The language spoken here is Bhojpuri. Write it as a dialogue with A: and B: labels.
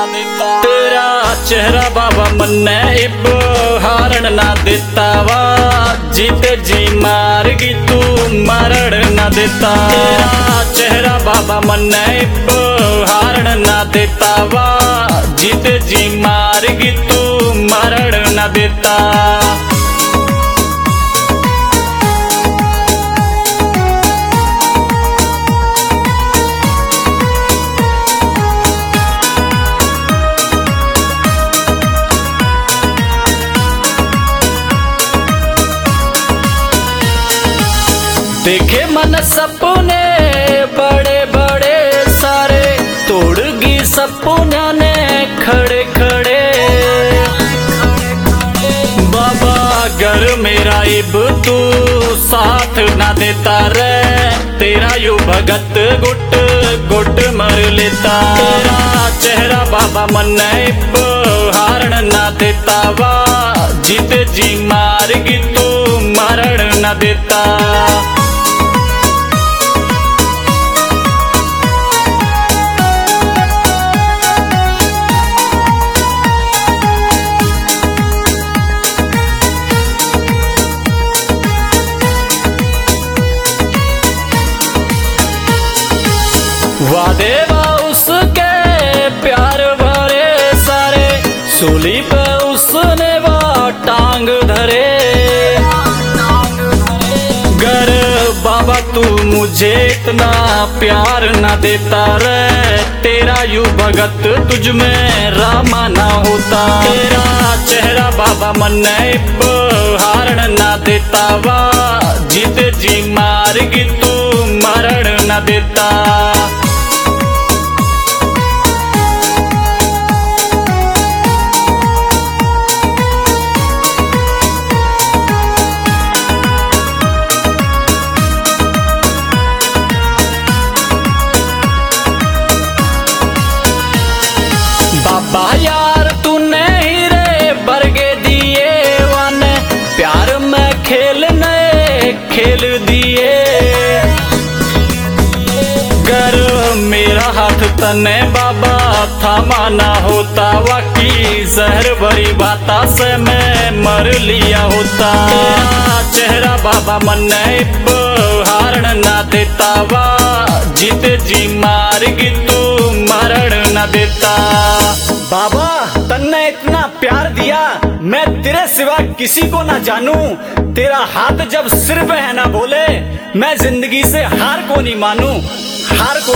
A: तेरा चेहरा बाबा मन्ने इब हारण ना देता वा, जीते जी मारगी तू मरण ना देता। तेरा चेहरा बाबा मन्ने इब हारण ना देता वा, जीते जी मारगी तू मरण ना देता। देखे मन सपने बड़े बड़े सारे, तोड़गी सपना ने खड़े खड़े। बाबा घर मेरा इब तू साथ ना देता रे, तेरा यू भगत गुट गुट मर लेता। तेरा चेहरा बाबा मन इब हारण ना देता वा, जीते जी मारगी तू मरण ना देता। वादे वा उसके प्यार भरे सारे, सूली पे उसने वा टांग धरे। गर बाबा तू मुझे इतना प्यार ना देता रे, तेरा यू भगत तुझ में रामा ना होता। तेरा चेहरा बाबा मन इब हारण ना देता वा, जीते जी मारगी तू मरण ना देता। बाबा यार तूने हीरे बरगे दिए वन, प्यार में खेलने खेल दिए। गर मेरा हाथ तने बाबा थामा ना होता, वाकी जहर भरी बाता से मैं मर लिया होता। तेरा चेहरा बाबा मन इब हारण ना देता वा, जीते जी मारगी तू मरण ना देता।
B: बाबा तन्ने इतना प्यार दिया, मैं तेरे सिवा किसी को ना जानूं। तेरा हाथ जब सिर पे है ना बोले, मैं जिंदगी से हार को नहीं मानूं, हार को